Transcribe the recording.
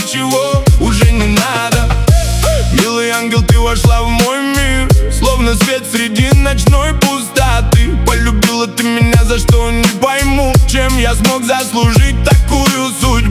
ничего уже не надо. Милый ангел, ты вошла в мой мир, словно свет среди ночной пустоты. Полюбила ты меня, за что не пойму, чем я смог заслужить такую судьбу.